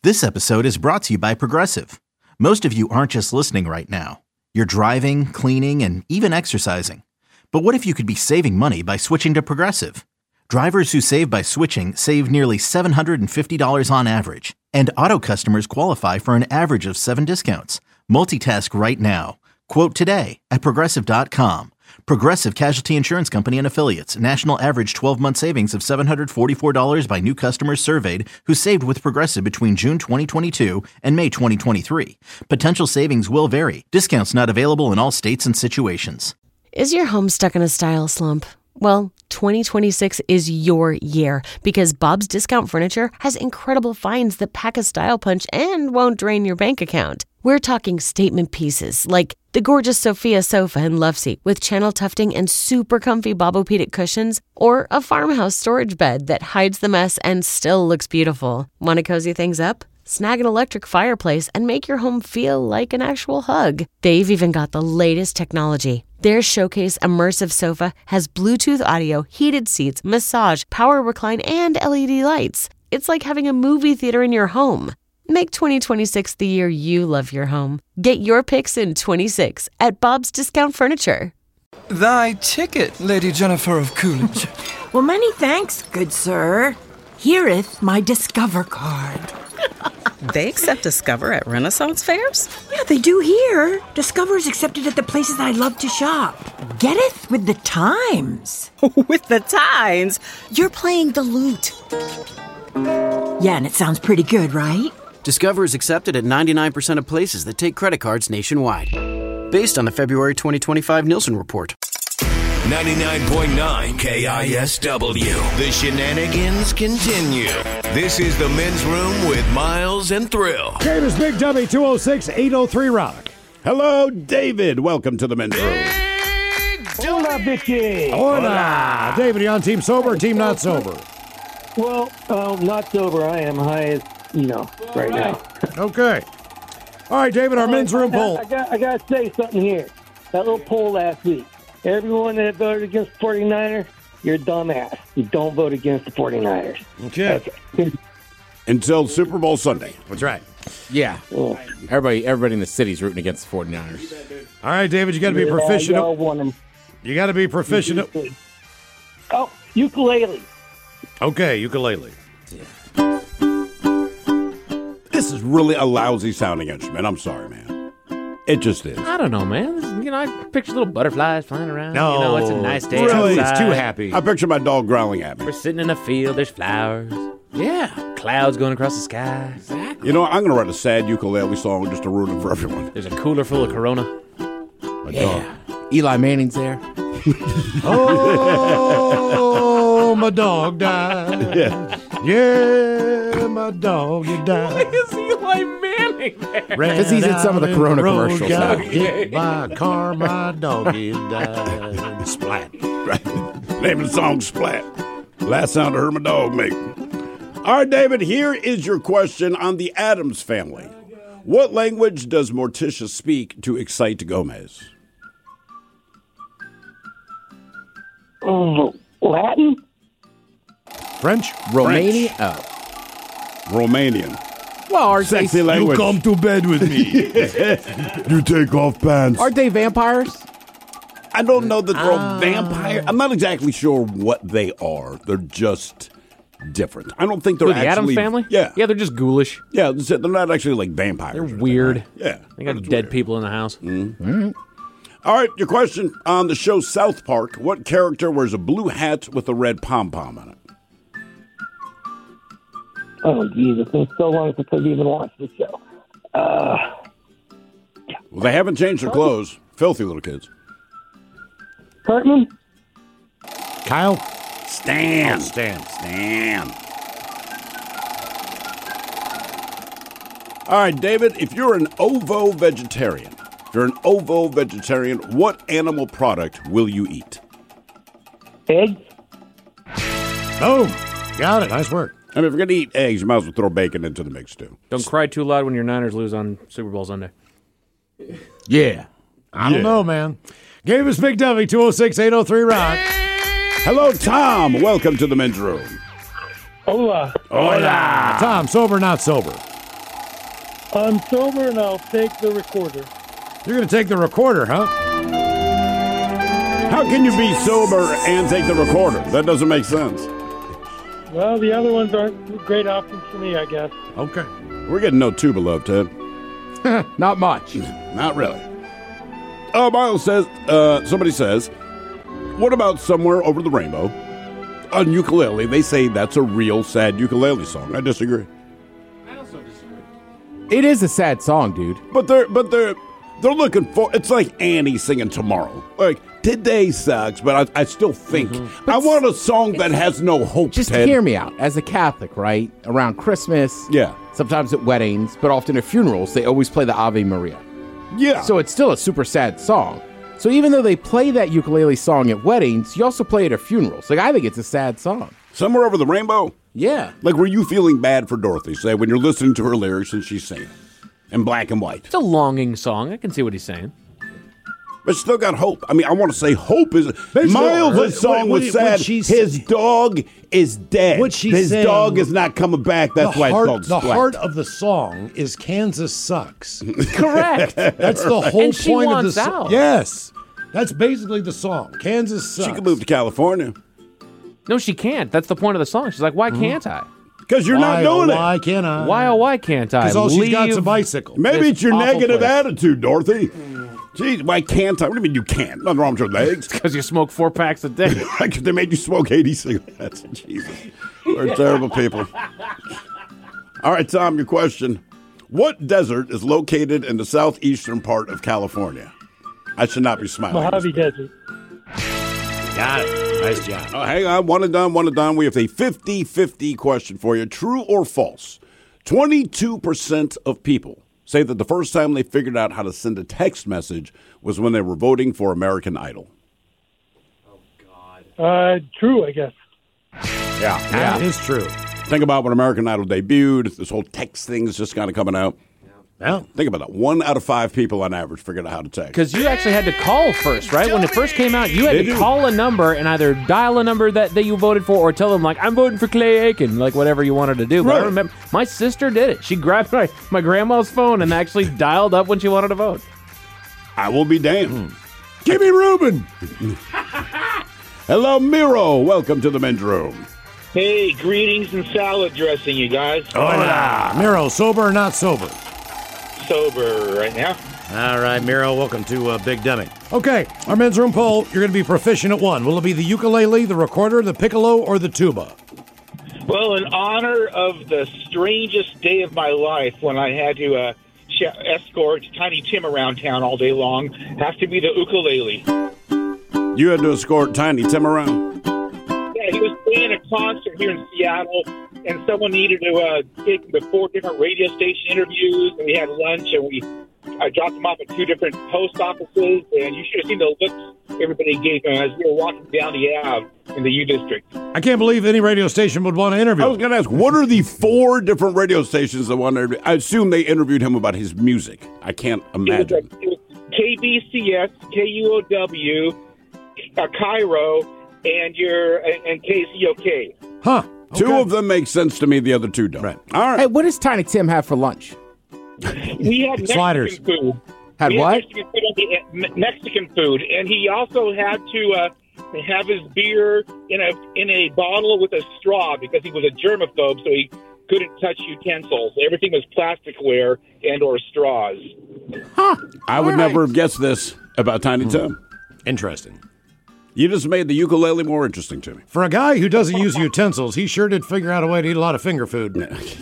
This episode is brought to you by Progressive. Most of you aren't just listening right now. You're driving, cleaning, and even exercising. But what if you could be saving money by switching to Progressive? Drivers who save by switching save nearly $750 on average. And auto customers qualify for an average of 7 discounts. Multitask right now. Quote today at Progressive.com. Progressive Casualty Insurance Company and Affiliates. National average 12-month savings of $744 by new customers surveyed who saved with Progressive between June 2022 and May 2023. Potential savings will vary. Discounts not available in all states and situations. Is your home stuck in a style slump? Well, 2026 is your year because Bob's Discount Furniture has incredible finds that pack a style punch and won't drain your bank account. We're talking statement pieces like the gorgeous Sophia sofa and love seat with channel tufting and super comfy Bobopedic cushions, or a farmhouse storage bed that hides the mess and still looks beautiful. Want to cozy things up? Snag an electric fireplace and make your home feel like an actual hug. They've even got the latest technology. Their Showcase Immersive Sofa has Bluetooth audio, heated seats, massage, power recline, and LED lights. It's like having a movie theater in your home. Make 2026 the year you love your home. Get your picks in 26 at Bob's Discount Furniture. Thy ticket, Lady Jennifer of Coolidge. Well, many thanks, good sir. Here'th my Discover card. They accept Discover at Renaissance fairs? Yeah, they do here. Discover's accepted at the places I love to shop. Getteth with the times. With the times? You're playing the lute. Yeah, and it sounds pretty good, right? Discover is accepted at 99% of places that take credit cards nationwide. Based on the February 2025 Nielsen report. 99.9 KISW. The shenanigans continue. This is the Men's Room with Miles and Thrill. Davis Big W 206-803 Rock. Hello, David. Welcome to the Men's Room. Hola, Vicky. Hola. David, are you on Team Sober or Team Not Sober? Well, not sober. I am high as, right now. Okay. All right, David, our Men's Room poll. I got to say something here. That little poll last week. Everyone that voted against the 49ers, you're a dumbass. You don't vote against the 49ers. Okay. Until Super Bowl Sunday. That's right. Yeah. Everybody in the city's rooting against the 49ers. All right, David, you got to be proficient. You got to be proficient. Oh, ukulele. Okay, ukulele. This is really a lousy sounding instrument. I'm sorry, man. It just is. I don't know, man. I picture little butterflies flying around. No. It's a nice day really, outside. it's too happy. I picture my dog growling at me. We're sitting in a field. There's flowers. Yeah. Clouds going across the sky. Exactly. You know, I'm going to write a sad ukulele song just to ruin it for everyone. There's a cooler full of Corona. My dog. Eli Manning's there. Oh, my dog died. Yeah, my dog died. Why is Eli Manning there? Because he's in some of the Corona commercials. Got hit by a car, my doggy died. Splat. Right. Name of the song, Splat. Last sound I heard my dog make. All right, David, here is your question on the Addams Family. What language does Morticia speak to excite Gomez? Latin? French? Romania? French. Romanian. Well, are Sexy they, language. You come to bed with me. You take off pants. Aren't they vampires? I don't know that they're all vampire. I'm not exactly sure what they are. They're just different. I don't think they're the actually... Addams Family? Yeah. Yeah, they're just ghoulish. Yeah, they're not actually like vampires. They're weird. Yeah. They got dead weird. people in the house. Mm-hmm. All right, your question on the show South Park. What character wears a blue hat with a red pom-pom on it? Oh, Jesus. It's been so long since I've even watched the show. Well, they haven't changed their clothes. Filthy little kids. Cartman? Kyle? Stan. Oh, Stan. All right, David, if you're an ovo-vegetarian, what animal product will you eat? Eggs? Boom. Got it. Nice work. I mean, if you're going to eat eggs, you might as well throw bacon into the mix, too. Don't cry too loud when your Niners lose on Super Bowl Sunday. Yeah. I don't know, man. Gave us Big W, 206-803 Rock. Hello, Tom. Welcome to the Men's Room. Hola. Hola. Tom, sober, not sober? I'm sober and I'll take the recorder. You're going to take the recorder, huh? How can you be sober and take the recorder? That doesn't make sense. Well, the other ones aren't great options for me, I guess. Okay. We're getting no tuba love, Ted. Not much. Not really. Miles says, somebody says, what about Somewhere Over the Rainbow? On ukulele, they say that's a real sad ukulele song. I disagree. It is a sad song, dude. But they're looking for, it's like Annie singing Tomorrow. Like, today sucks, but I still think I want a song that has no hope. Just Ted. hear me out. As a Catholic, right? Around Christmas, yeah, sometimes at weddings, but often at funerals, they always play the Ave Maria. Yeah. So it's still a super sad song. So even though they play that ukulele song at weddings, you also play it at funerals. Like, I think it's a sad song. Somewhere Over the Rainbow? Yeah. Like, were you feeling bad for Dorothy, say, when you're listening to her lyrics and she's singing in black and white? It's a longing song. I can see what he's saying. But still got hope. I mean, I want to say hope is... Miles' song was sad. His dog is dead. His dog is not coming back. That's why it's called The Splat. heart of the song is Kansas sucks. Correct. That's the whole And she point of the wants song. out. Yes. That's basically the song. Kansas sucks. She could move to California. No, she can't. That's the point of the song. She's like, why can't I? Because you're not doing it. Why can't I? Why can't I? Because all she's got is a bicycle. Maybe it's your negative place. attitude, Dorothy. Jeez, why can't I? What do you mean you can't? Nothing wrong with your legs. Because you smoke 4 packs a day. Like if they made you smoke 80 cigarettes. Jesus. We're terrible people. All right, Tom, your question. What desert is located in the southeastern part of California? I should not be smiling. Mojave Desert. Got it. Nice job. Oh, hang on. One and done. We have a 50-50 question for you. True or false? 22% of people say that the first time they figured out how to send a text message was when they were voting for American Idol. True, I guess. Yeah. That is true. Think about when American Idol debuted. This whole text thing is just kind of coming out. Yeah. Think about that. 1 out of 5 people on average figured out how to text. Because you actually had to call first, right? When it first came out, you had to call a number and either dial a number that you voted for or tell them, like, I'm voting for Clay Aiken, like whatever you wanted to do. But I remember my sister did it. She grabbed my grandma's phone and actually dialed up when she wanted to vote. I will be damned. Jimmy Rubin. Hello, Miro. Welcome to the men's room. Hey, greetings and salad dressing, you guys. Hola. Miro, sober or not sober? Sober right now. All right, Miro, welcome to Big Dummy. Okay, our men's room poll, you're going to be proficient at one. Will it be the ukulele, the recorder, the piccolo, or the tuba? Well, in honor of the strangest day of my life when I had to escort Tiny Tim around town all day long, has to be the ukulele. You had to escort Tiny Tim around? Yeah, he was playing a concert here in Seattle, and someone needed to take him to 4 different radio station interviews, and we had lunch, and I dropped him off at 2 different post offices, and you should have seen the looks everybody gave him as we were walking down the Ave in the U District. I can't believe any radio station would want to interview I was going to ask, what are the 4 different radio stations that want to interview? I assume they interviewed him about his music. I can't imagine. It was KBCS, KUOW, Cairo, and KCOK. Huh. Okay. 2 of them make sense to me, the other 2 don't. Right. All right. Hey, what does Tiny Tim have for lunch? We had Sliders. Mexican food. Had what? Mexican food, and he also had to have his beer in a bottle with a straw because he was a germaphobe, so he couldn't touch utensils. Everything was plasticware and or straws. Huh. I would never have guessed this about Tiny Tim. Interesting. You just made the ukulele more interesting to me. For a guy who doesn't use utensils, he sure did figure out a way to eat a lot of finger food.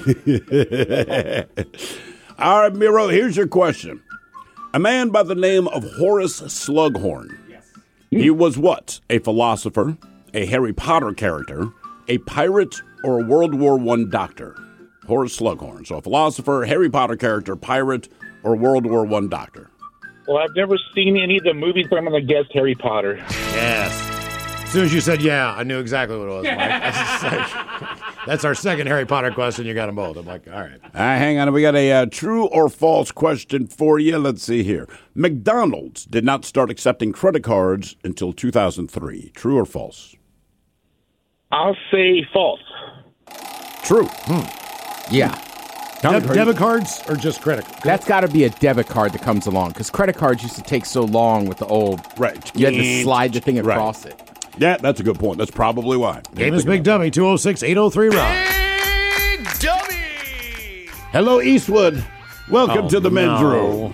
All right, Miro, here's your question. A man by the name of Horace Slughorn. Yes. He was what? A philosopher, a Harry Potter character, a pirate, or a World War I doctor? Horace Slughorn. So a philosopher, Harry Potter character, pirate, or World War I doctor? Well, I've never seen any of the movies, but I'm going to guess Harry Potter. Yes. As soon as you said, yeah, I knew exactly what it was, Mike. That's our second Harry Potter question. You got them both. I'm like, all right. Hang on. We got a true or false question for you. Let's see here. McDonald's did not start accepting credit cards until 2003. True or false? I'll say false. True. Yeah. Debit cards or just credit cards? That's got to be a debit card that comes along because credit cards used to take so long with the old. Right. You had to slide the thing across it. Yeah, that's a good point. That's probably why. Game is Big Dummy, 206-803-ROCK. Big Dummy! Hello, Eastwood. Welcome to the men's room.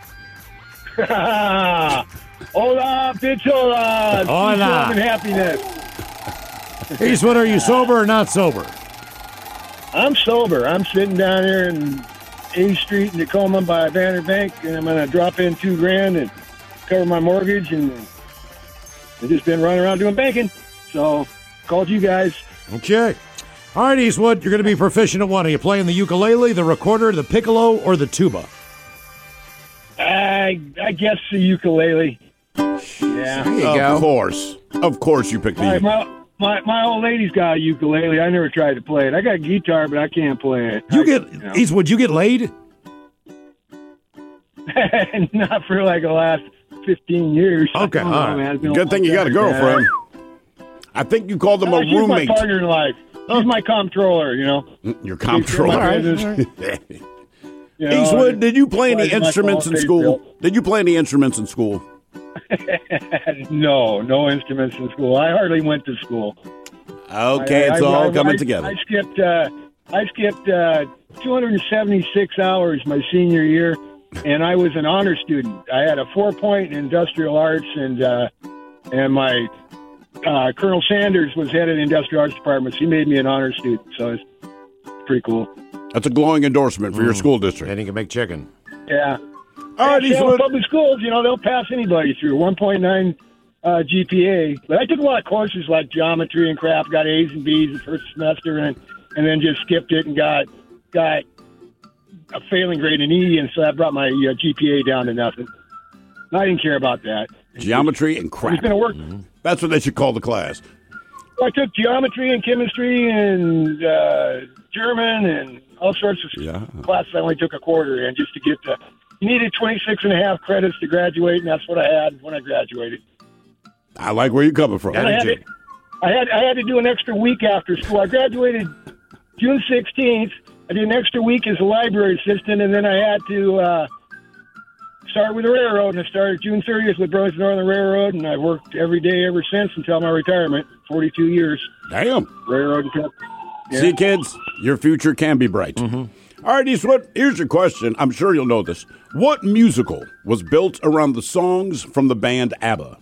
Hola, bitch, hola. Hola. Peace, love, and happiness. Eastwood, are you sober or not sober? I'm sober. I'm sitting down here in 8th Street in Tacoma by Banner Bank, and I'm going to drop in $2,000 and cover my mortgage, and I've just been running around doing banking. So, called you guys. Okay. All right, Eastwood, you're going to be proficient at one. Are you playing the ukulele, the recorder, the piccolo, or the tuba? I guess the ukulele. Yeah. There you go. Of course you picked the ukulele. My old lady's got a ukulele. I never tried to play it. I got a guitar, but I can't play it. Eastwood, you get laid? Not for like the last 15 years. Okay, all right. Man. Good thing you got a girlfriend. I think you called them a she's roommate. She's my partner in life. She's my comptroller, you know. Your comptroller. Right. Eastwood, did you play any instruments in school? Did you play any instruments in school? No instruments in school. I hardly went to school. Okay, it's all coming together. I skipped 276 hours my senior year, and I was an honor student. I had a 4-point in industrial arts, and my Colonel Sanders was head of the industrial arts department. So he made me an honor student, so it's pretty cool. That's a glowing endorsement for your school district. And he can make chicken. Yeah. All right, public schools, they'll pass anybody through 1.9 GPA. But I took a lot of courses like geometry and crap, got A's and B's the first semester, and then just skipped it and got a failing grade in E, and so that brought my GPA down to nothing. I didn't care about that. Geometry and crap. It's going to work. That's what they should call the class. I took geometry and chemistry and German and all sorts of classes. I only took a quarter in just to get to. You needed 26.5 credits to graduate, and that's what I had when I graduated. I like where you're coming from. I had to do an extra week after school. I graduated June 16th. I did an extra week as a library assistant, and then I had to start with the railroad, and I started June 30th with Burlington Northern Railroad, and I worked every day ever since until my retirement, 42 years. Damn. Railroad and truck. Yeah. See, kids, your future can be bright. All right, Eastwood, here's your question. I'm sure you'll know this. What musical was built around the songs from the band ABBA?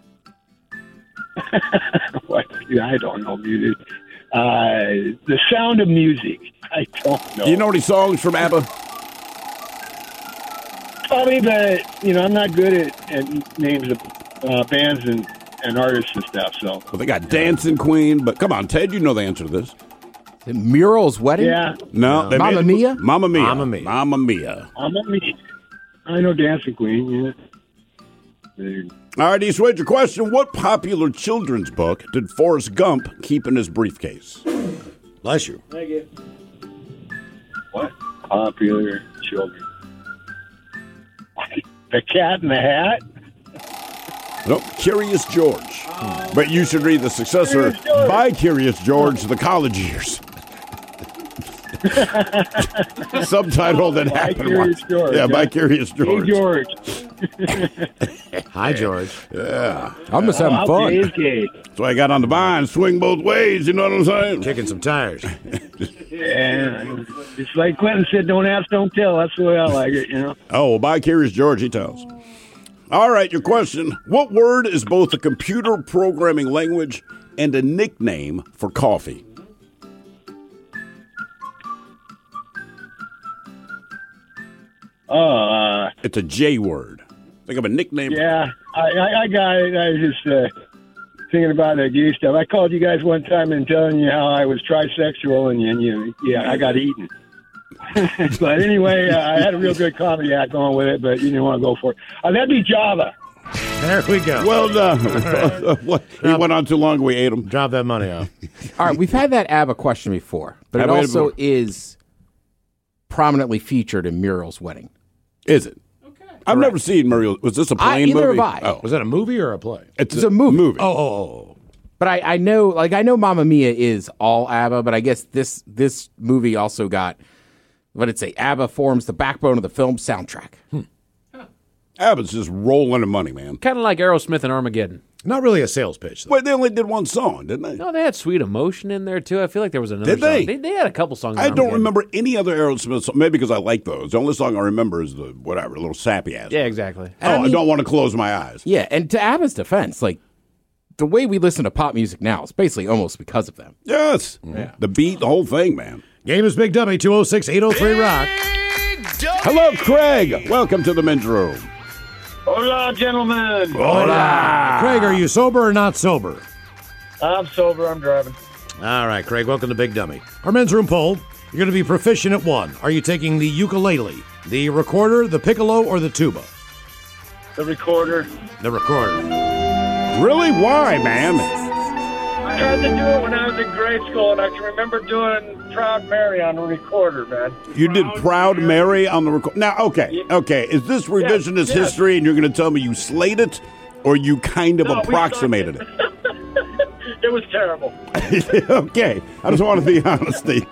I don't know music. The Sound of Music. I don't know. Do you know any songs from ABBA? Probably, but I'm not good at names of bands and artists and stuff. So well, they got Dancing Queen, but come on, Ted, you know the answer to this. Is it Muriel's Wedding? Yeah. No. Mamma Mia? Mamma Mia. Mamma Mia. Mamma Mia. Mamma Mia. I know Dancing Queen. Yeah. All right, Eastwood, your question. What popular children's book did Forrest Gump keep in his briefcase? Bless you. Thank you. What? Popular children. The Cat in the Hat? Nope, Curious George. But you should read the successor by Curious George, The College Years. Subtitle that happened once. Yeah, by Curious George. Hey, George. Hi, George. Yeah. I'm just having fun. That's why I got on the vine, swing both ways, you know what I'm saying? Kicking some tires. Yeah. It's like Clinton said, don't ask, don't tell. That's the way I like it, Oh, well, by Curious George, he tells. All right, your question. What word is both a computer programming language and a nickname for coffee? It's a J word. Think of a nickname. Yeah, I got it. I was just thinking about that gay stuff. I called you guys one time and telling you how I was trisexual, and I got eaten. But anyway, I had a real good comedy act going with it, but you didn't want to go for it. That'd be Java. There we go. Well done. He went on too long. We ate him. Drop that money off. All right, we've had that ABBA question before, but it also is prominently featured in Muriel's Wedding. Is it? Okay. I've never seen Muriel. Was this a plane movie? Either have I. Oh. Was that a movie or a play? It's a movie. Oh. But I know Mamma Mia is all ABBA, but I guess this movie also got But it's ABBA forms the backbone of the film's soundtrack. ABBA's just rolling in money, man. Kind of like Aerosmith and Armageddon. Not really a sales pitch, though. Wait, they only did one song, didn't they? No, they had Sweet Emotion in there, too. I feel like there was another Did they? song. They had a couple songs. I don't remember any other Aerosmith song, maybe because I like those. The only song I remember is the, whatever, little sappy ass. Yeah, exactly. I don't want to close my eyes. Yeah, and to ABBA's defense, like, the way we listen to pop music now is basically almost because of them. Yes. Yeah. The beat, the whole thing, man. Game is Big Dummy, 206-803-ROCK. Hello, Craig. Welcome to the men's room. Hola, gentlemen. Hola. Craig, are you sober or not sober? I'm sober. I'm driving. All right, Craig, welcome to Big Dummy. Our men's room poll, you're going to be proficient at one. Are you taking the ukulele, the recorder, the piccolo, or the tuba? The recorder. The recorder. Really? Why, man? I had to do it when I was in grade school, and I can remember doing Proud Mary on the recorder, man. You did Proud Mary on the record. Now, okay. Is this revisionist history, and you're going to tell me you slayed it, or you kind of approximated it? It was terrible. Okay. I just want the honesty.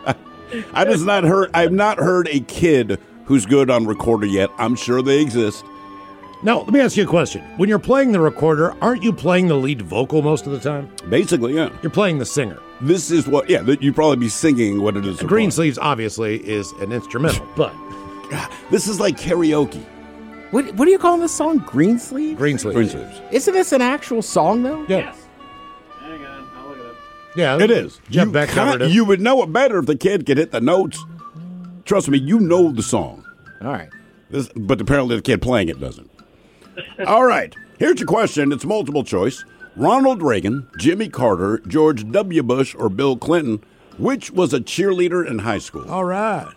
I've not heard a kid who's good on recorder yet. I'm sure they exist. Now, let me ask you a question. When you're playing the recorder, aren't you playing the lead vocal most of the time? Basically, yeah. You're playing the singer. This is what, you'd probably be singing what it is. Greensleeves, obviously, is an instrumental, but... This is like karaoke. What do you call this song? Greensleeves? Greensleeves. Isn't this an actual song, though? Yes. Hang on, I'll look it up. Yeah, it is. Jeff Beck covered it. You would know it better if the kid could hit the notes. Trust me, you know the song. All right. But apparently the kid playing it doesn't. All right. Here's your question. It's multiple choice. Ronald Reagan, Jimmy Carter, George W. Bush, or Bill Clinton, which was a cheerleader in high school? All right.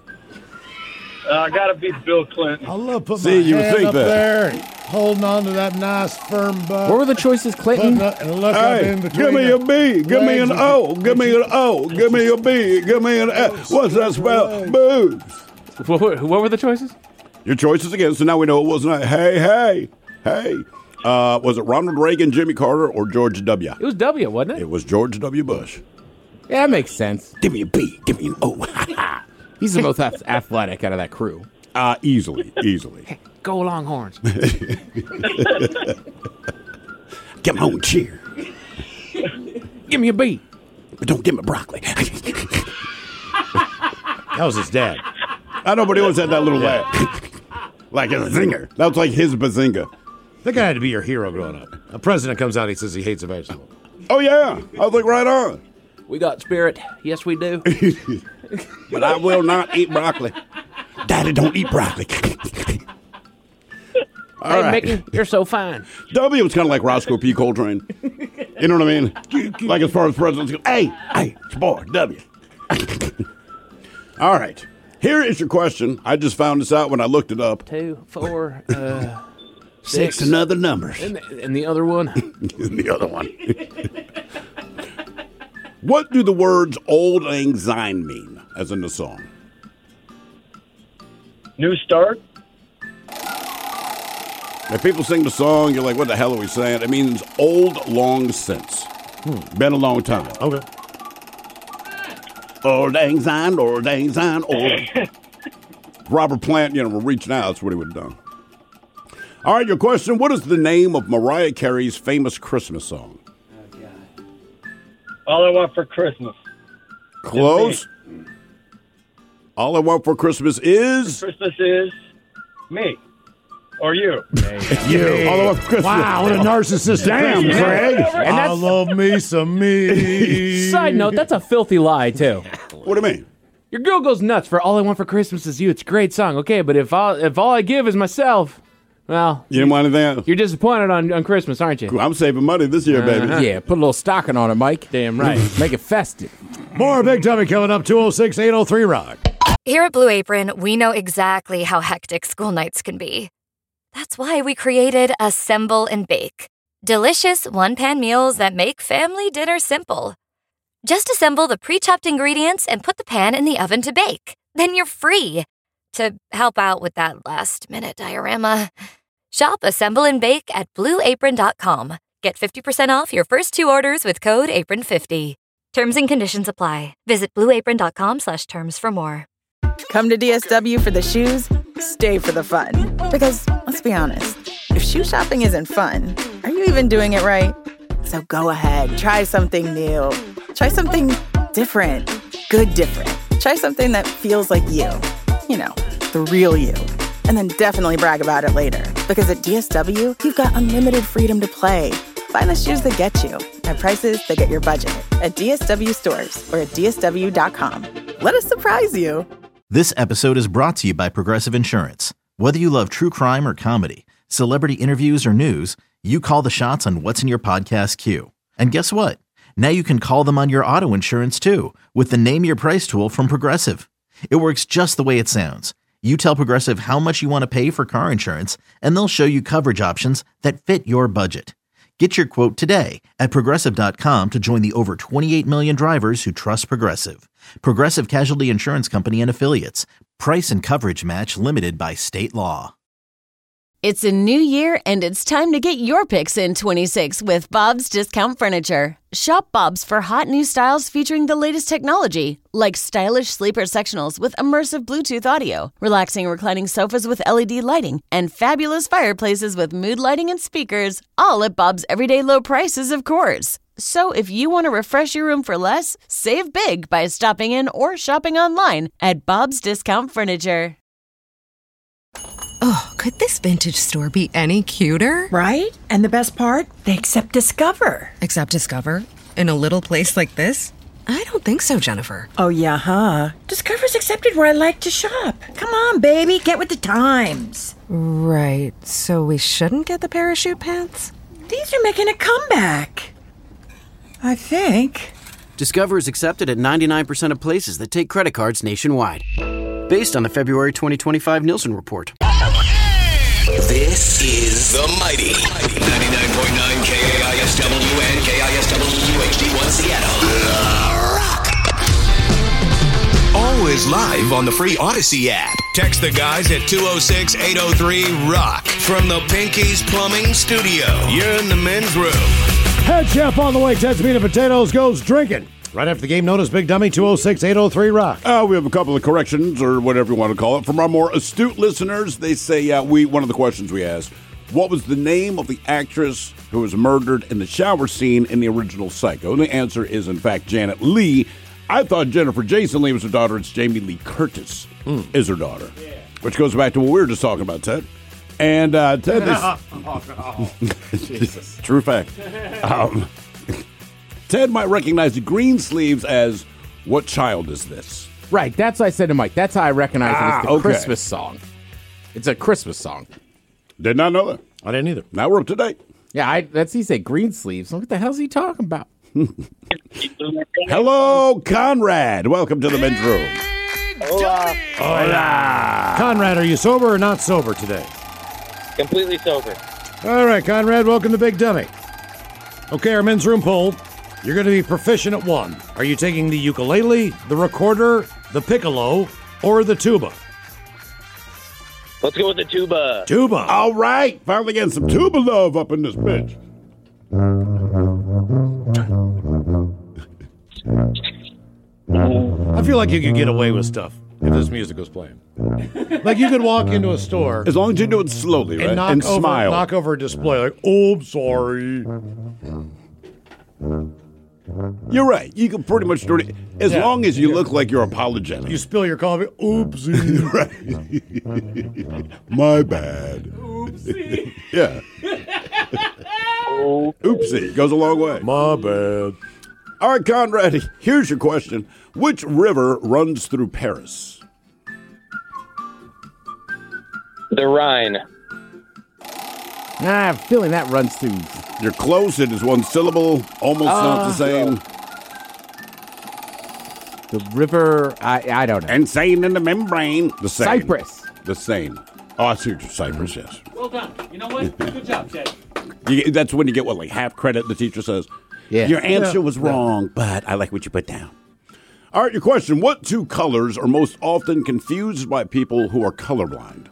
I got to beat Bill Clinton. I love putting my hand up there and holding on to that nice firm butt. What were the choices, Clinton? Hey, give me a B, give me an O, give me an O, give me a B, give me an F. What's that spell? Boobs. What were the choices? Your choices again, so now we know it wasn't a hey. Was it Ronald Reagan, Jimmy Carter, or George W? It was W, wasn't it? It was George W. Bush. Yeah, that makes sense. Give me a B, give me an O. He's the most athletic out of that crew. Easily. Hey, go Longhorns. Get my own cheer. Give me a B. But don't give me broccoli. That was his dad. I know, but he always had that little laugh. Like a zinger. That was like his bazinga. That guy had to be your hero growing up. A president comes out, he says he hates a vegetable. Oh, yeah. I was like, right on. We got spirit. Yes, we do. But I will not eat broccoli. Daddy, don't eat broccoli. All right. Mickey, you're so fine. W was kind of like Roscoe P. Coltrane. You know what I mean? Like as far as presidents go, hey, it's boy, W. All right. Here is your question. I just found this out when I looked it up. 2, 4, 6 and other numbers. And the other one? The other one. What do the words Old Lang Syne mean, as in the song? New start? If people sing the song, you're like, what the hell are we saying? It means old long since. Been a long time. Okay. Old Lang Syne, Old Lang Syne, old. Robert Plant, were reaching out. That's what he would have done. All right, your question. What is the name of Mariah Carey's famous Christmas song? All I Want for Christmas. Close. All I Want for Christmas is? Christmas is me. Or you. You. All I Want for Christmas. Wow, what a narcissistic. Damn, Christmas. Craig. And I love me some me. Side note, that's a filthy lie, too. What do you mean? Your girl goes nuts for All I Want for Christmas Is You. It's a great song, okay, but if all I give is myself, well... You didn't want anything else? You're disappointed on Christmas, aren't you? Cool. I'm saving money this year, baby. Yeah, put a little stocking on it, Mike. Damn right. Make it festive. More Big Dummy coming up, 206-803-ROCK. Here at Blue Apron, we know exactly how hectic school nights can be. That's why we created Assemble and Bake. Delicious one-pan meals that make family dinner simple. Just assemble the pre-chopped ingredients and put the pan in the oven to bake. Then you're free to help out with that last-minute diorama. Shop Assemble and Bake at BlueApron.com. Get 50% off your first 2 orders with code APRON50. Terms and conditions apply. Visit BlueApron.com/terms for more. Come to DSW for the shoes, stay for the fun. Because, let's be honest, if shoe shopping isn't fun, are you even doing it right? So go ahead, try something new. Try something different. Good different. Try something that feels like you. You know, the real you. And then definitely brag about it later. Because at DSW, you've got unlimited freedom to play. Find the shoes that get you at prices that get your budget at DSW stores or at DSW.com. Let us surprise you. This episode is brought to you by Progressive Insurance. Whether you love true crime or comedy, celebrity interviews or news, you call the shots on what's in your podcast queue. And guess what? Now you can call them on your auto insurance too with the Name Your Price tool from Progressive. It works just the way it sounds. You tell Progressive how much you want to pay for car insurance, and they'll show you coverage options that fit your budget. Get your quote today at Progressive.com to join the over 28 million drivers who trust Progressive. Progressive Casualty Insurance Company and Affiliates. Price and coverage match limited by state law. It's a new year, and it's time to get your picks in 26 with Bob's Discount Furniture. Shop Bob's for hot new styles featuring the latest technology, like stylish sleeper sectionals with immersive Bluetooth audio, relaxing reclining sofas with LED lighting, and fabulous fireplaces with mood lighting and speakers, all at Bob's everyday low prices, of course. So if you want to refresh your room for less, save big by stopping in or shopping online at Bob's Discount Furniture. Oh, could this vintage store be any cuter? Right? And the best part? They accept Discover. Accept Discover? In a little place like this? I don't think so, Jennifer. Oh, yeah, huh? Discover's accepted where I like to shop. Come on, baby, get with the times. Right, so we shouldn't get the parachute pants? These are making a comeback. I think. Discover is accepted at 99% of places that take credit cards nationwide. Based on the February 2025 Nielsen report. This is the mighty 99.9 KAISW and KISW HD1 Seattle. Always live on the free Odyssey app. Text the guys at 206-803-ROCK from the Pinky's Plumbing Studio. You're in the men's room. Head chef on the way. Ted's Meat and Potatoes goes drinking. Right after the game, notice Big Dummy 206-803-ROCK. We have a couple of corrections, or whatever you want to call it, from our more astute listeners. They say one of the questions we asked, what was the name of the actress who was murdered in the shower scene in the original Psycho? And the answer is, in fact, Janet Leigh. I thought Jennifer Jason Leigh was her daughter. It's Jamie Lee Curtis is her daughter, which goes back to what we were just talking about, Ted. And Ted, Jesus. True fact. Ted might recognize the Greensleeves as, what child is this? Right, that's what I said to Mike. That's how I recognize it. It's the Christmas song. It's a Christmas song. Did not know that. I didn't either. Now we're up to date. Yeah, he said Greensleeves. What the hell's he talking about? Hello, Conrad. Welcome to the men's room. Hola. Hola. Conrad, are you sober or not sober today? Completely sober. All right, Conrad, welcome to Big Dummy. Okay, our men's room poll. You're going to be proficient at one. Are you taking the ukulele, the recorder, the piccolo, or the tuba? Let's go with the tuba. Tuba. All right. Finally getting some tuba love up in this bitch. I feel like you could get away with stuff if this music was playing. Like you could walk into a store. As long as you do it slowly, right? And smile. Knock over a display like, oh, I'm sorry. You're right. You can pretty much do it as long as you look like you're apologetic. You spill your coffee. Oopsie. Right. My bad. Oopsie. Yeah. Oopsie. Goes a long way. My bad. All right, Conrad, here's your question. Which river runs through Paris? The Rhine. I have a feeling that runs through. You're close. It is one syllable. Almost not the same. The river, I don't know. Insane in the membrane. The Seine. Cyprus. The Seine. Oh, I see what you're Cyprus, yes. Well done. You know what? Good job, Ted. That's when you get, like half credit, the teacher says. Yeah. Your answer was wrong, but I like what you put down. All right, your question. What two colors are most often confused by people who are colorblind?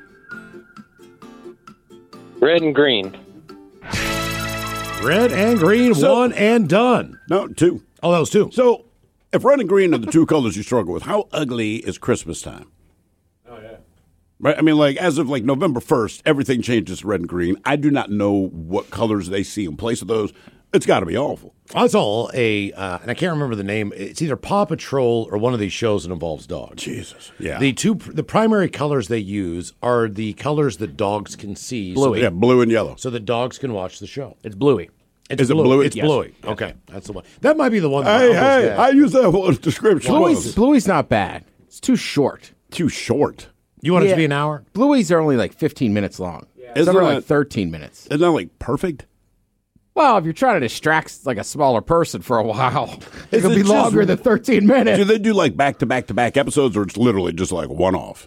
Red and green. Red and green, one and done. No, two. Oh, that was two. So, if red and green are the two colors you struggle with, how ugly is Christmas time? Oh, yeah. Right? I mean, like, as of, like, November 1st, everything changes to red and green. I do not know what colors they see in place of those. It's got to be awful. That's all and I can't remember the name. It's either Paw Patrol or one of these shows that involves dogs. Jesus. Yeah. The primary colors they use are the colors that dogs can see. Bluey. Yeah, blue and yellow. So that dogs can watch the show. It's bluey. Is it bluey? It's bluey. Yes. Okay, that's the one. That might be the one. Hey, I use that one description. Bluey's not bad. It's too short. Too short? You want it to be an hour? Bluey's are only like 15 minutes long. Yeah. Some are like 13 minutes. Isn't that like perfect? Well, if you're trying to distract like a smaller person for a while, it'll be longer than 13 minutes. Do they do like back-to-back-to-back episodes, or it's literally just like one-off?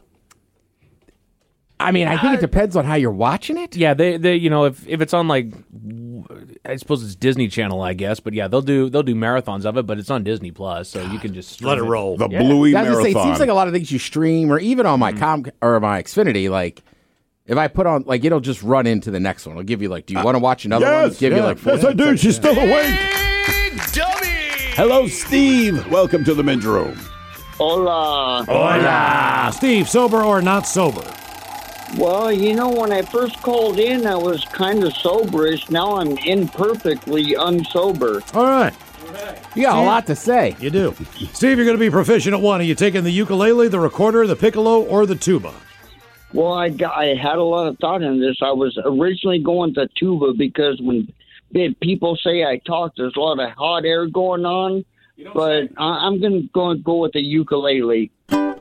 I mean, I think it depends on how you're watching it. Yeah, they if it's on like, I suppose it's Disney Channel, I guess, but yeah, they'll do marathons of it, but it's on Disney Plus, so you can just let it roll. The Bluey Marathon. It seems like a lot of things you stream, or even on my or my Xfinity, like. If I put on, like, it'll just run into the next one. It'll give you, like, do you want to watch another one? Give you, like, 4 Yes, I do. She's still awake. Hello, Steve. Welcome to the men's room. Hola. Hola. Steve, sober or not sober? Well, you know, when I first called in, I was kind of soberish. Now I'm imperfectly unsober. All right. You got a lot to say. You do. Steve, you're going to be proficient at one. Are you taking the ukulele, the recorder, the piccolo, or the tuba? Well, I had a lot of thought in this. I was originally going to tuba because when people say I talk, there's a lot of hot air going on. But I'm going to go with the ukulele. I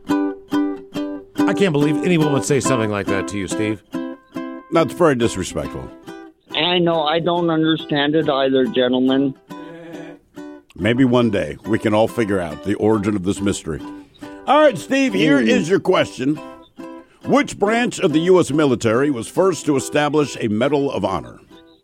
can't believe anyone would say something like that to you, Steve. That's very disrespectful. I know. I don't understand it either, gentlemen. Maybe one day we can all figure out the origin of this mystery. All right, Steve, here is your question. Which branch of the U.S. military was first to establish a Medal of Honor?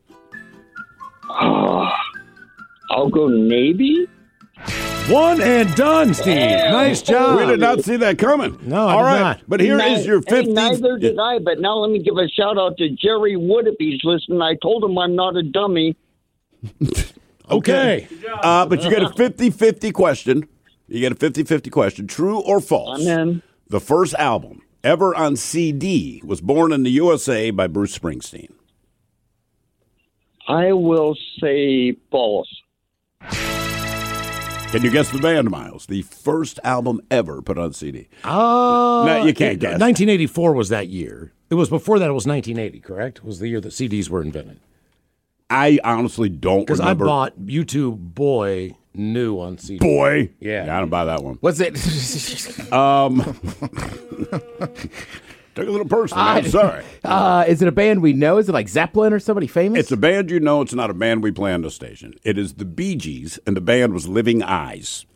I'll go Navy. One and done, Steve. Nice job. We did not see that coming. No, I did not. But here is your 50. Neither did I, but now let me give a shout-out to Jerry Wood if he's listening. I told him I'm not a dummy. Okay. But you get a 50-50 question. You get a 50-50 question. True or false? I'm in. The first album ever on CD was Born in the USA by Bruce Springsteen. I will say false. Can you guess the band, Miles? The first album ever put on CD. No, you can't guess. 1984 was that year. It was before that. It was 1980, correct? It was the year that CDs were invented. I honestly don't remember. Because I bought U2 Boy new on CD. Boy? Yeah. I didn't buy that one. Was it? Took a little personal. I'm sorry. Is it a band we know? Is it like Zeppelin or somebody famous? It's a band you know. It's not a band we play on the station. It is the Bee Gees, and the band was Living Eyes.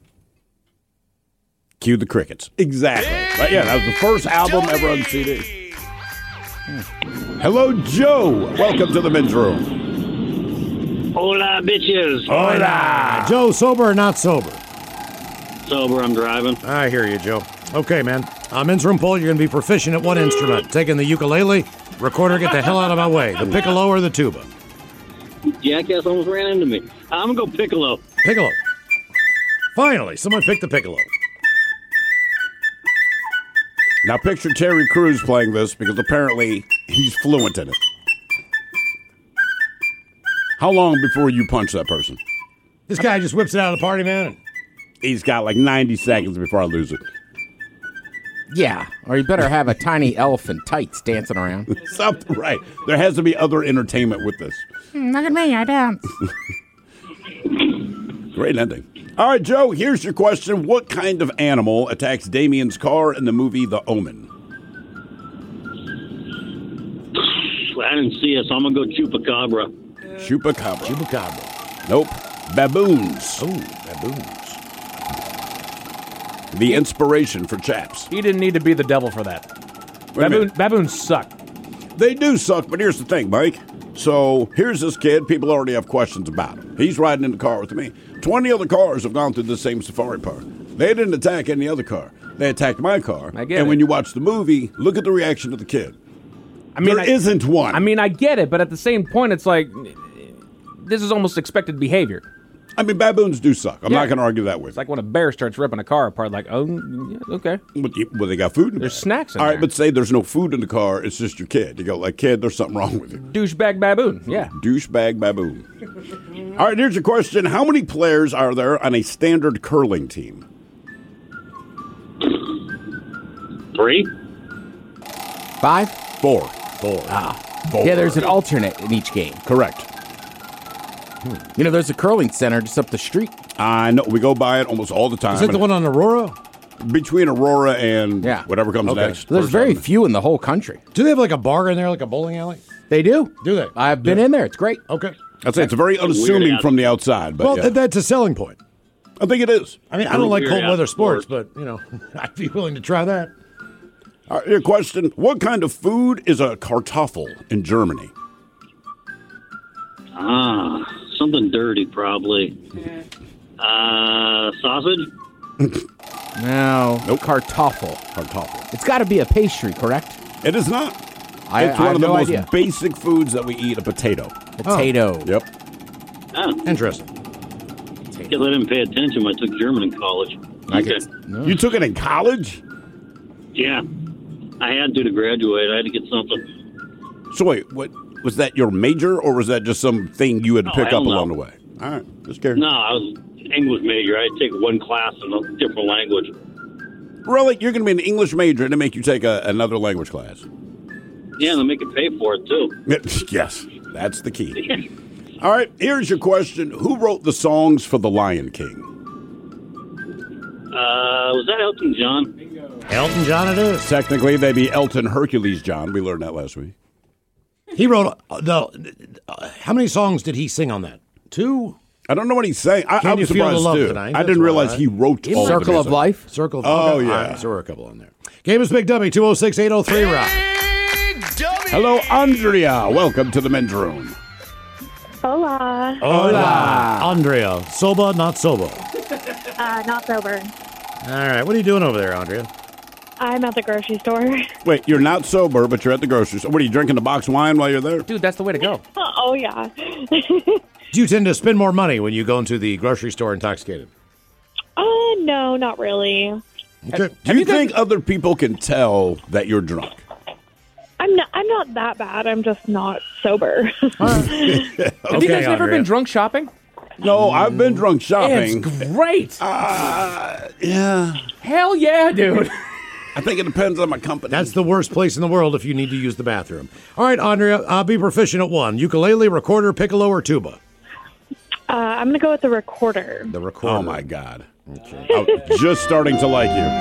Cue the crickets. Exactly. But yeah, that was the first album ever on CD. Hello, Joe. Welcome to the men's room. Hola, bitches. Hola. Joe, sober or not sober? Sober, I'm driving. I hear you, Joe. Okay, man. Men's room poll, you're going to be proficient at one instrument. Taking the ukulele, recorder, get the hell out of my way. The piccolo or the tuba? Jackass almost ran into me. I'm going to go piccolo. Piccolo. Finally, someone picked the piccolo. Now picture Terry Crews playing this because apparently he's fluent in it. How long before you punch that person? This guy just whips it out of the party, man. He's got like 90 seconds before I lose it. Yeah, or you better have a tiny elf in tights dancing around. Something right. There has to be other entertainment with this. Look at me, I dance. Great ending. All right, Joe, here's your question. What kind of animal attacks Damien's car in the movie The Omen? I didn't see it, so I'm going to go chupacabra. Chupacabra. Chupacabra. Nope. Baboons. Oh, baboons. The inspiration for chaps. He didn't need to be the devil for that. Baboons suck. They do suck, but here's the thing, Mike. So here's this kid. People already have questions about him. He's riding in the car with me. 20 other cars have gone through the same safari park. They didn't attack any other car. They attacked my car. I get and it. when you watch the movie, look at the reaction of the kid. There isn't one. I mean, I get it, but at the same point, it's like, this is almost expected behavior. I mean, baboons do suck. I'm not going to argue that with you. It's like when a bear starts ripping a car apart, like, oh, yeah, okay. Well, they got food in There's there. snacks in All right, there. but say there's no food in the car. It's just your kid. You go, like, kid, there's something wrong with you. Douchebag baboon, yeah. Douchebag baboon. All right, here's your question. How many players are there on a standard curling team? 3. 5? 4. 4. Yeah, there's an alternate in each game. Correct. You know, there's a curling center just up the street. I know. We go by it almost all the time. Is it the one on Aurora? Between Aurora and whatever comes next. There's very few in the whole country. Do they have like a bar in there, like a bowling alley? They do. Do they? I've been in there. It's great. Okay. I'd say it's very unassuming from the outside. But Well, that's a selling point. I think it is. I mean, I don't like cold weather sports, but, you know, I'd be willing to try that. All right, your question. What kind of food is a Kartoffel in Germany? Something dirty, probably. Sausage? No. Nope. Kartoffel. Kartoffel. It's got to be a pastry, correct? It is not. I It's one have of the no most idea. basic foods that we eat, a potato. Potato. Yep. Interesting. I didn't pay attention when I took German in college. You took it in college? Yeah. I had to graduate. I had to get something. So wait, what was that your major, or was that just something you had to Oh, pick hell up no. along the way? All right, just curious. No, I was English major. I had to take one class in a different language. Really? You're going to be an English major and they make you take another language class? Yeah, and they make you pay for it, too. Yes, that's the key. All right, here's your question. Who wrote the songs for The Lion King? Was that Elton John? Elton John it is. Technically, they'd be Elton Hercules John. We learned that last week. He wrote, how many songs did he sing on that? 2? I don't know what he's saying. I Can was You Feel the surprised, Love too. Tonight? I That's didn't right. realize he wrote all Circle of of Life? Circle of Oh, okay. yeah. All right, so we're a couple on there. Game is Big Dummy, 206-803 Rock. Hello, Andrea. Welcome to the men's room. Hola. Hola. Andrea. Soba, not soba. Not sober. All right, what are you doing over there, Andrea? I'm at the grocery store. Wait, you're not sober, but you're at the grocery store. What, are you drinking a box of wine while you're there? Dude, that's the way to go. Oh, yeah. Do you tend to spend more money when you go into the grocery store intoxicated? No, not really. Okay. Do you think other people can tell that you're drunk? I'm not that bad. I'm just not sober. Have you guys ever been drunk shopping? No, I've been drunk shopping. It's great. Yeah. Hell yeah, dude. I think it depends on my company. That's the worst place in the world if you need to use the bathroom. All right, Andrea, be proficient at 1. Ukulele, recorder, piccolo, or tuba? I'm going to go with the recorder. The recorder. Oh, my God. Okay. I'm just starting to like you.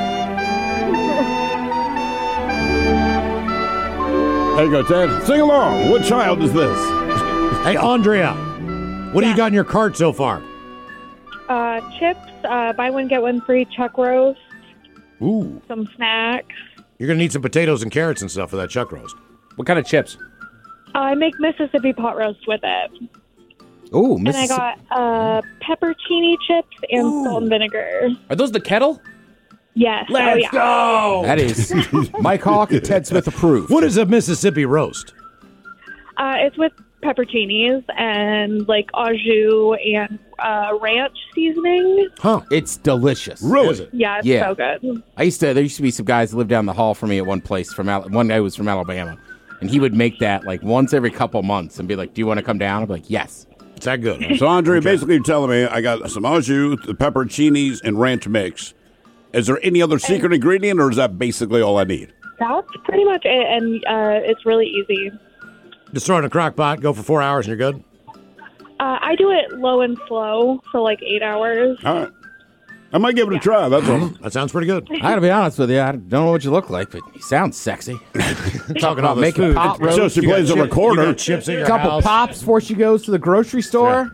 There you go, Ted. Sing along. What child is this? Hey, Andrea, what do you got in your cart so far? Chips, buy one, get one free, chuck roast, Ooh. some snacks. You're going to need some potatoes and carrots and stuff for that chuck roast. What kind of chips? I make Mississippi pot roast with it. Ooh, And I got peppercini chips and salt and vinegar. Are those the kettle? Yes. Let's go. That is Mike Hawk and Ted Smith approved. What is a Mississippi roast? It's with pepperoncinis and like au jus and ranch seasoning. Huh. It's delicious. Really? Yeah, it's so good. There used to be some guys that lived down the hall from me at one place one guy was from Alabama. And he would make that like once every couple months and be like, do you want to come down? I'd be like, yes. It's that good. So, Andre, basically you're telling me I got some au jus, the pepperoncinis, and ranch mix. Is there any other secret ingredient, or is that basically all I need? That's pretty much it, and it's really easy. Just throw it in a crock pot, go for 4 hours, and you're good? I do it low and slow, so like 8 hours. All right. I might give it a try. That's all. That sounds pretty good. I gotta be honest with you, I don't know what you look like, but you sound sexy. Talking about making food. pop roast. So she You got plays a chip- recorder. You got chips in A your couple house. pops before she goes to the grocery store.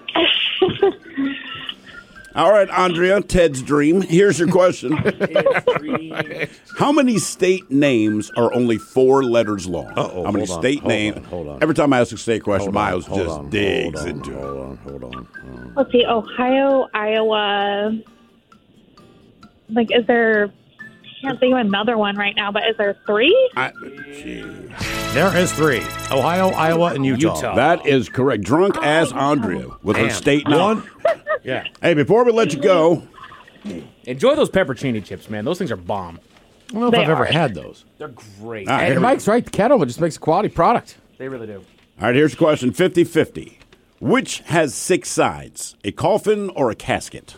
All right, Andrea, Ted's dream. Here's your question. How many state names are only 4 letters long? How many state names? Hold on. Every time I ask a state question, Miles Hold just on, digs hold on, into it. Hold on. Let's see, Ohio, Iowa. Like, is there... I can't think of another one right now, but is there 3? There is 3. Ohio, Iowa, and Utah. That is correct. Drunk ass Andrea with her state name. Yeah. Hey, before we let you go, enjoy those peppercini chips, man. Those things are bomb. I don't know if I've ever had those. They're great. And Mike's right. The Kettle just makes a quality product. They really do. All right, here's a question 50-50. Which has 6 sides, a coffin or a casket?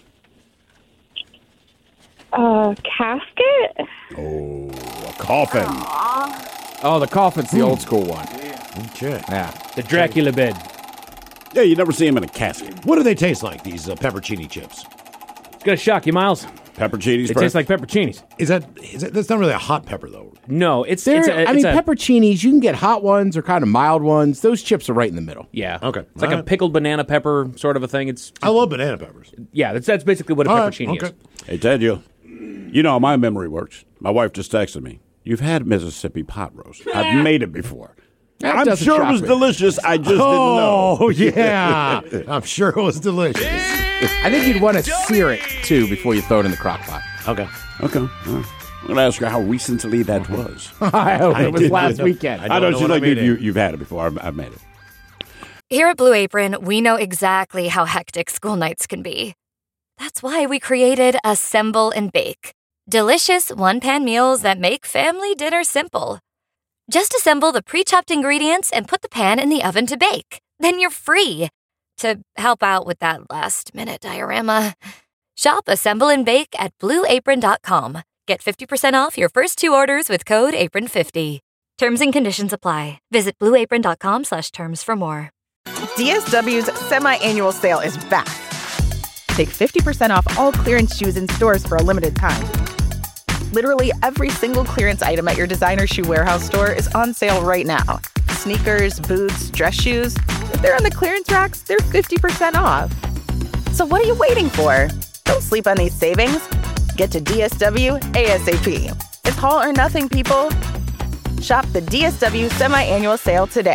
Casket? Oh, a coffin. Oh, the coffin's the old school one. Okay. Yeah. The Dracula bed. Yeah, you never see them in a casket. What do they taste like, these peppercini chips? It's going to shock you, Miles. Peppercinis? They taste like peppercinis. Is that that's not really a hot pepper, though? No, it's peppercinis, you can get hot ones or kind of mild ones. Those chips are right in the middle. Yeah. Okay. It's like a pickled banana pepper sort of a thing. I love banana peppers. Yeah, that's basically what a peppercini is. Hey, Ted, you know how my memory works. My wife just texted me. You've had Mississippi pot roast. I've made it before. That I'm doesn't sure it shock was me. delicious. I just didn't know. Oh, yeah. I'm sure it was delicious. I think you'd want to sear it, too, before you throw it in the crock pot. Okay. Okay. All right. I'm going to ask her how recently that was. It was last weekend. I know she's like, you've had it before. I've made it. Here at Blue Apron, we know exactly how hectic school nights can be. That's why we created Assemble and Bake. Delicious one-pan meals that make family dinner simple. Just assemble the pre-chopped ingredients and put the pan in the oven to bake. Then you're free to help out with that last-minute diorama. Shop Assemble and Bake at BlueApron.com. Get 50% off your first 2 orders with code APRON50. Terms and conditions apply. Visit BlueApron.com/terms for more. DSW's semi-annual sale is back. Take 50% off all clearance shoes in stores for a limited time. Literally every single clearance item at your designer shoe warehouse store is on sale right now. Sneakers, boots, dress shoes. If they're on the clearance racks, they're 50% off. So what are you waiting for? Don't sleep on these savings. Get to DSW ASAP. It's haul or nothing, people. Shop the DSW semi-annual sale today.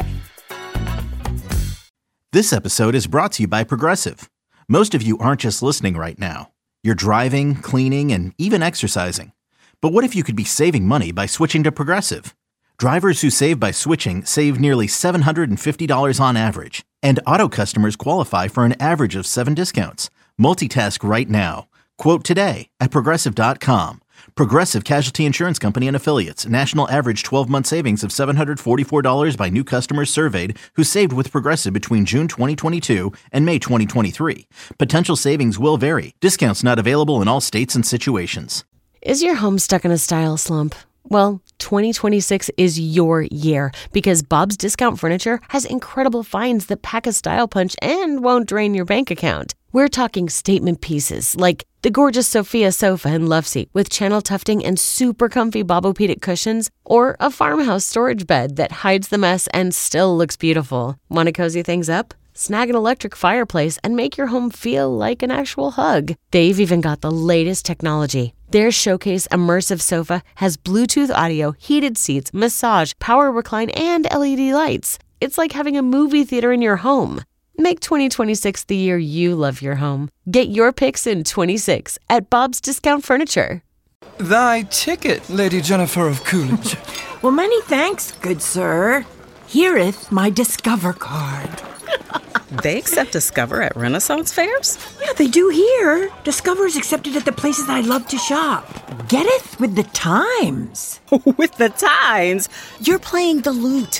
This episode is brought to you by Progressive. Most of you aren't just listening right now. You're driving, cleaning, and even exercising. But what if you could be saving money by switching to Progressive? Drivers who save by switching save nearly $750 on average, and auto customers qualify for an average of 7 discounts. Multitask right now. Quote today at Progressive.com. Progressive Casualty Insurance Company and Affiliates. National average 12-month savings of $744 by new customers surveyed who saved with Progressive between June 2022 and May 2023. Potential savings will vary. Discounts not available in all states and situations. Is your home stuck in a style slump? Well, 2026 is your year because Bob's Discount Furniture has incredible finds that pack a style punch and won't drain your bank account. We're talking statement pieces like the gorgeous Sophia sofa and love seat with channel tufting and super comfy Bobopedic cushions, or a farmhouse storage bed that hides the mess and still looks beautiful. Want to cozy things up? Snag an electric fireplace and make your home feel like an actual hug. They've even got the latest technology. Their Showcase Immersive Sofa has Bluetooth audio, heated seats, massage, power recline, and LED lights. It's like having a movie theater in your home. Make 2026 the year you love your home. Get your picks in 26 at Bob's Discount Furniture. Thy ticket, Lady Jennifer of Coolidge. Well, many thanks, good sir. Here'th my Discover card. They accept Discover at Renaissance fairs? Yeah, they do here. Discover's accepted at the places I love to shop. Getteth with the times. With the times? You're playing the lute.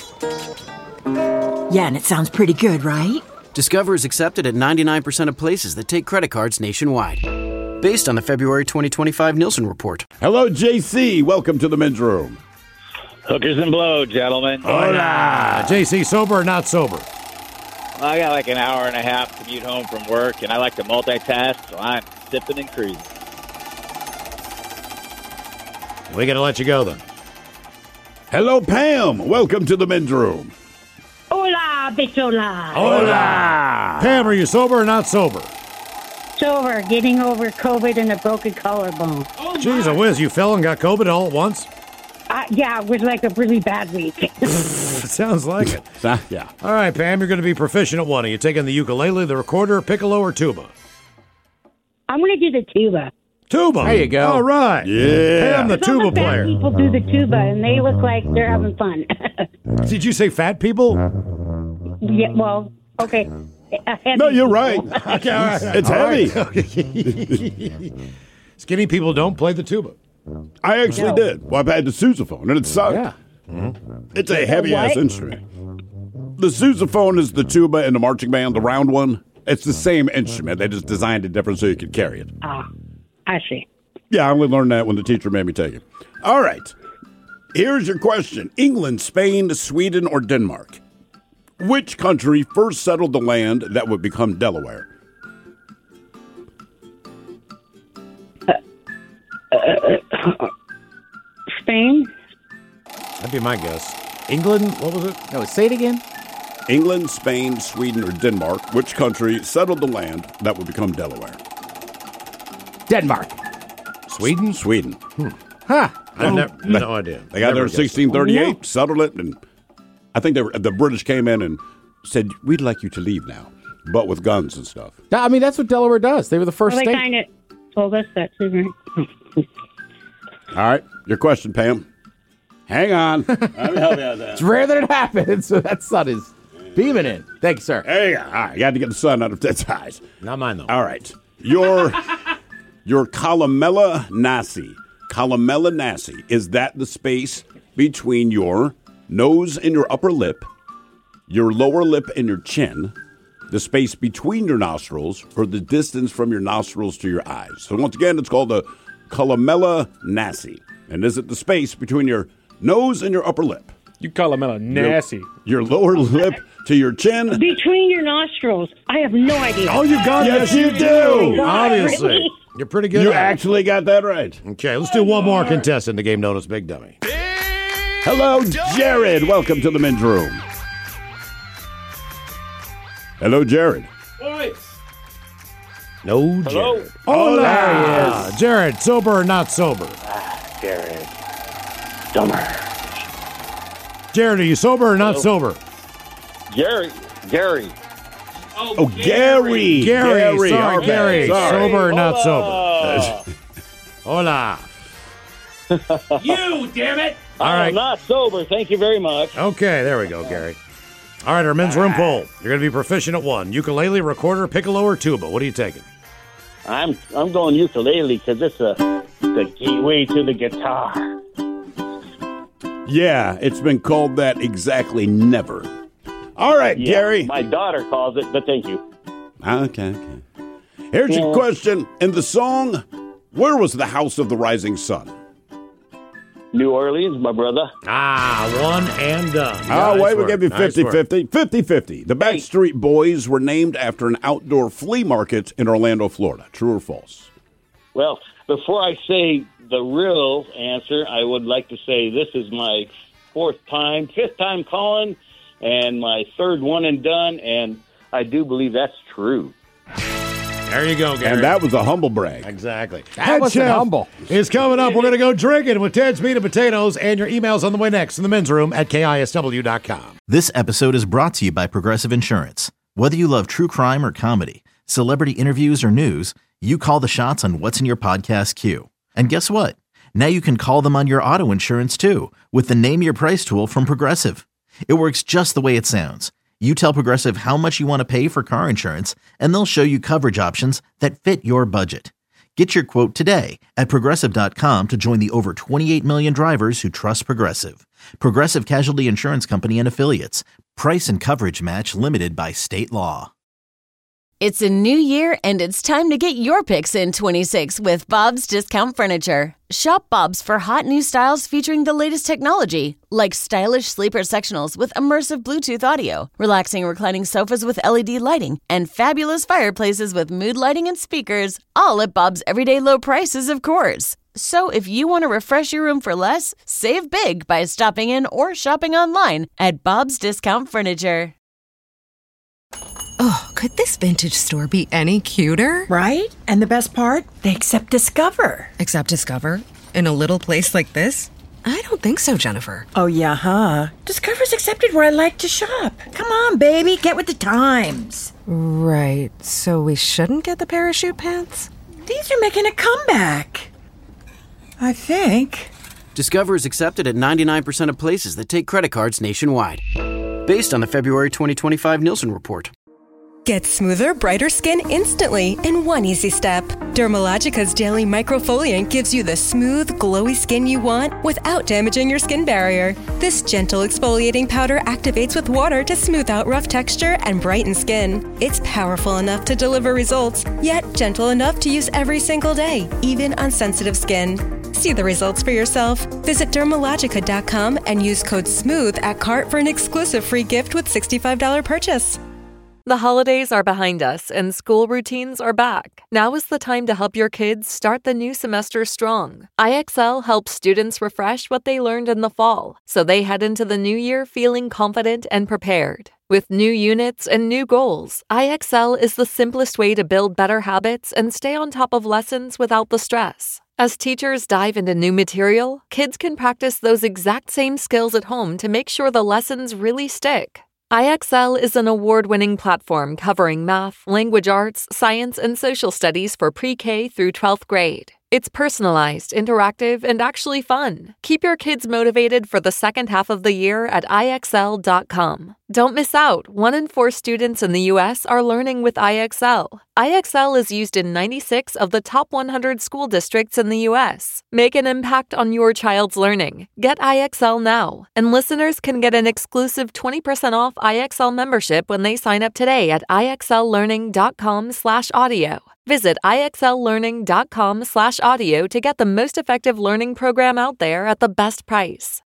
Yeah, and it sounds pretty good, right? Discover is accepted at 99% of places that take credit cards nationwide. Based on the February 2025 Nielsen report. Hello, JC. Welcome to the men's room. Hookers and blow, gentlemen. Hola. JC, sober or not sober? I got like an hour and a half commute home from work, and I like to multitask, so I'm sipping and cruising. We got to let you go, then. Hello, Pam. Welcome to the men's room. Hola, bichola. Hola. Pam, are you sober or not sober? Sober, getting over COVID and a broken collarbone. Jeez, whiz, you fell and got COVID all at once? Yeah, it was like a really bad week. It sounds like it. Yeah. All right, Pam, you're going to be proficient at one. Are you taking the ukulele, the recorder, piccolo, or tuba? I'm going to do the tuba. Tuba. There you go. All right. Yeah. Pam, the tuba Some player. fat people do the tuba, and they look like they're having fun. Did you say fat people? Yeah, well, okay. a heavy No, you're right. people. Okay, all right. It's All heavy. right. Skinny people don't play the tuba. I actually did. Well, I've had the sousaphone, and it sucked. Yeah. It's a heavy-ass What? instrument. The sousaphone is the tuba in the marching band, the round one. It's the same instrument. They just designed it different so you could carry it. Ah, I see. Yeah, I only learned that when the teacher made me take it. All right. Here's your question. England, Spain, Sweden, or Denmark? Which country first settled the land that would become Delaware? Spain? That'd be my guess. England, what was it? No, say it again. England, Spain, Sweden, or Denmark? Which country settled the land that would become Delaware? Denmark. Sweden? Sweden. Huh. I have no idea. They got there in Never guessed. 1638, settled it, and I think the British came in and said, we'd like you to leave now, but with guns and stuff. I mean, that's what Delaware does. They were the first Well, they state. kind of told us that too, right? All right, your question, Pam. Hang on. Let me help you out there. It's rare that it happens, so that sun is beaming in. Thank you, sir. There you go. All right, you got to get the sun out of its eyes. Not mine, though. All right. Your columella nasi. Columella nasi. Is that the space between your nose and your upper lip, your lower lip and your chin, the space between your nostrils, or the distance from your nostrils to your eyes? So once again, it's called the columella nasi. And is it the space between your nose and your upper lip? You call him a nasty. Your lower lip to your chin. Between your nostrils. I have no idea. Oh, you got Yes, it. you do. Obviously. You're pretty good. You at it. actually got that right. Okay, let's do one more contestant in the game known as Big Dummy. Hello, Jared. Welcome to the men's room. Hello, Jared. No, Hello? Jared. Oh, there he is. Jared, sober or not sober? Jared. Dumber. Jared, are you sober or not sober? Gary. Oh, Gary. Gary. Sorry, All right. Gary. Sorry. Sober or not sober? Hola. You, damn it! All I'm right. not sober. Thank you very much. Okay, there we go, Gary. All right, our men's room poll. You're going to be proficient at one. Ukulele, recorder, piccolo, or tuba. What are you taking? I'm going ukulele because it's the gateway to the guitar. Yeah, it's been called that exactly never. All right, Yeah, Gary. my daughter calls it, but thank you. Okay. Here's your question. In the song, where was the house of the rising sun? New Orleans, my brother. Ah, one and done. Oh, Nice wait, we work. gave you Nice 50-50. 50-50. The Backstreet Boys were named after an outdoor flea market in Orlando, Florida. True or false? Well, before I say the real answer, I would like to say this is my fifth time calling, and my third one and done, and I do believe that's true. There you go, Gary. And that was a humble brag. Exactly. That wasn't humble. Is coming up. We're going to go drinking with Ted's Meat and Potatoes, and your emails on the way next in the men's room at KISW.com. This episode is brought to you by Progressive Insurance. Whether you love true crime or comedy, celebrity interviews or news, you call the shots on what's in your podcast queue. And guess what? Now you can call them on your auto insurance too with the Name Your Price tool from Progressive. It works just the way it sounds. You tell Progressive how much you want to pay for car insurance, and they'll show you coverage options that fit your budget. Get your quote today at Progressive.com to join the over 28 million drivers who trust Progressive. Progressive Casualty Insurance Company and Affiliates. Price and coverage match limited by state law. It's a new year, and it's time to get your picks in 26 with Bob's Discount Furniture. Shop Bob's for hot new styles featuring the latest technology, like stylish sleeper sectionals with immersive Bluetooth audio, relaxing reclining sofas with LED lighting, and fabulous fireplaces with mood lighting and speakers, all at Bob's everyday low prices, of course. So if you want to refresh your room for less, save big by stopping in or shopping online at Bob's Discount Furniture. Oh, could this vintage store be any cuter? Right? And the best part? They accept Discover. Accept Discover? In a little place like this? I don't think so, Jennifer. Oh, yeah, huh? Discover's accepted where I like to shop. Come on, baby, get with the times. Right, so we shouldn't get the parachute pants? These are making a comeback. I think. Discover is accepted at 99% of places that take credit cards nationwide. Based on the February 2025 Nielsen report. Get smoother, brighter skin instantly in one easy step. Dermalogica's daily microfoliant gives you the smooth, glowy skin you want without damaging your skin barrier. This gentle exfoliating powder activates with water to smooth out rough texture and brighten skin. It's powerful enough to deliver results, yet gentle enough to use every single day, even on sensitive skin. See the results for yourself. Visit Dermalogica.com and use code SMOOTH at cart for an exclusive free gift with $65 purchase. The holidays are behind us and school routines are back. Now is the time to help your kids start the new semester strong. IXL helps students refresh what they learned in the fall, so they head into the new year feeling confident and prepared. With new units and new goals, IXL is the simplest way to build better habits and stay on top of lessons without the stress. As teachers dive into new material, kids can practice those exact same skills at home to make sure the lessons really stick. IXL is an award-winning platform covering math, language arts, science, and social studies for pre-K through 12th grade. It's personalized, interactive, and actually fun. Keep your kids motivated for the second half of the year at IXL.com. Don't miss out. 1 in 4 students in the U.S. are learning with IXL. IXL is used in 96 of the top 100 school districts in the U.S. Make an impact on your child's learning. Get IXL now. And listeners can get an exclusive 20% off IXL membership when they sign up today at IXLlearning.com/audio. Visit IXLlearning.com/audio to get the most effective learning program out there at the best price.